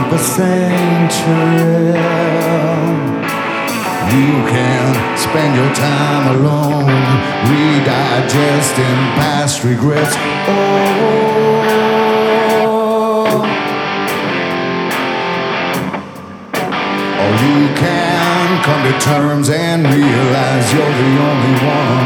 a sanctuary. You can spend your time alone, redigesting past regrets. Or you can come to terms and realize you're the only one